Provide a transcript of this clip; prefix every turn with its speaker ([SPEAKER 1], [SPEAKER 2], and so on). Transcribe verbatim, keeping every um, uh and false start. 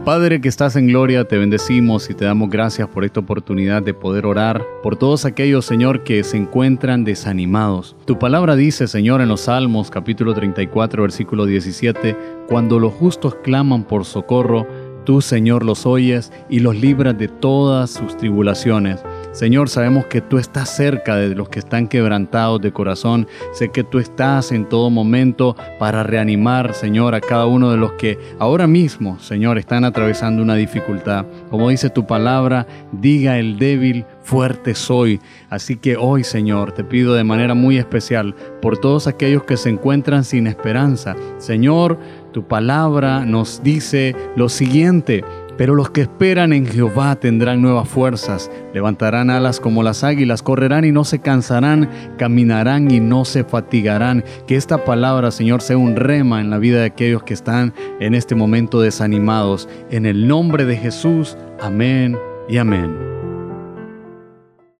[SPEAKER 1] Padre que estás en gloria, te bendecimos y te damos gracias por esta oportunidad de poder orar por todos aquellos, Señor, que se encuentran desanimados. Tu palabra dice, Señor, en los Salmos, capítulo treinta y cuatro, versículo diecisiete, cuando los justos claman por socorro, tú, Señor, los oyes y los libras de todas sus tribulaciones. Señor, sabemos que tú estás cerca de los que están quebrantados de corazón. Sé que tú estás en todo momento para reanimar, Señor, a cada uno de los que ahora mismo, Señor, están atravesando una dificultad. Como dice tu palabra, diga el débil, fuerte soy. Así que hoy, Señor, te pido de manera muy especial por todos aquellos que se encuentran sin esperanza. Señor, tu palabra nos dice lo siguiente: pero los que esperan en Jehová tendrán nuevas fuerzas, levantarán alas como las águilas, correrán y no se cansarán, caminarán y no se fatigarán. Que esta palabra, Señor, sea un rema en la vida de aquellos que están en este momento desanimados. En el nombre de Jesús, amén y amén.